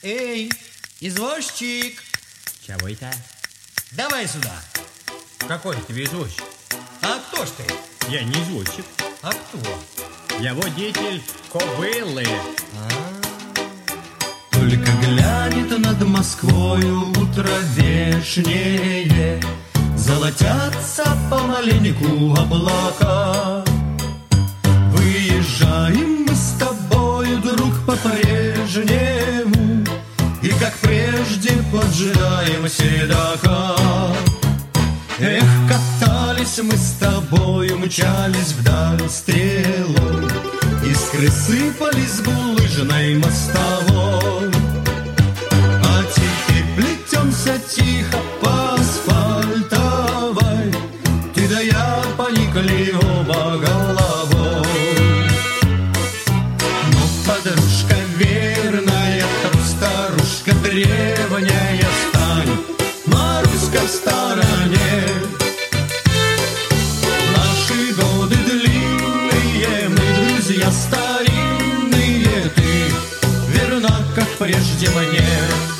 Эй, извозчик, Чего это? давай сюда. Какой ты извозчик? А кто ж ты? Я не извозчик. А кто? Я водитель кобылы. Только глянет над Москвою утро вешнее, золотятся помаленьку облака. Выезжаем мы с тобою, друг, по-прежнему, и как прежде поджидаем седока. Эх, катались мы с тобою, мчались вдаль стрелой, искры сыпались булыжной мостовой. А теперь плетемся тихо по асфальтовой, ты да я поникли оба головой. Но подружка верная, старушка древняя, стань, Маруська, в стороне. Наши годы длинные, мы друзья старинные, ты верна, как прежде мне.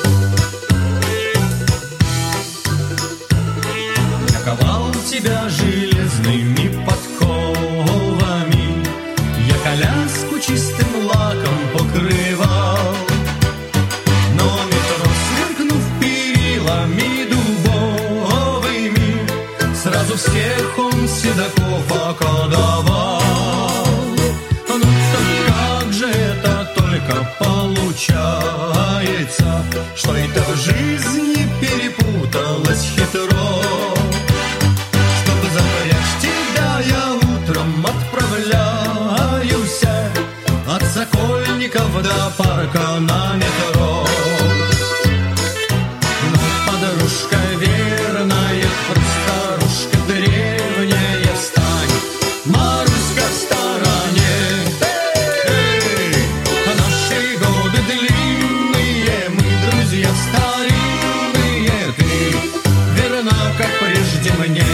Я ковал тебя железными подковами, я коляску чистым лаком покрывал. Но метро, сверкнув перилами дубовыми, сразу всех он седаков околдовал. Ну так как же это только получается, что это в жизни перепуталось хитро? Чтобы запрячь тебя, я утром отправляюсь от Сокольников до парка на метро. Но подружка верная, старушка древняя, стань, Маруська, в стороне. Эй, наши годы длинные, мы друзья старинные, ты верна, как прежде мне.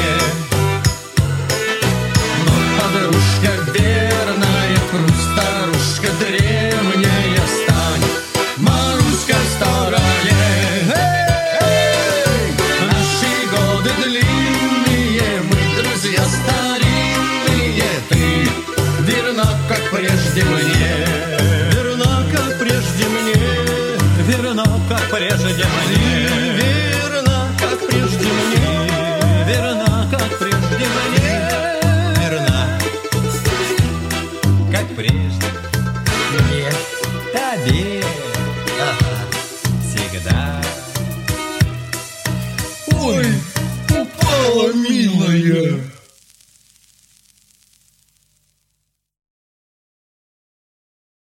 Но подружка верная, старушка древняя, стань, Маруська, в стороне. Эй, наши годы длинные, мы друзья старинные, ты верна, как прежде мне. Верна, как прежде мне. Верна, как прежде мне. Верна, как прежде мне. Верна, как прежде мне. Верна, как прежде. Нет, Тебе. ага. Всегда. Ой, упала, милая.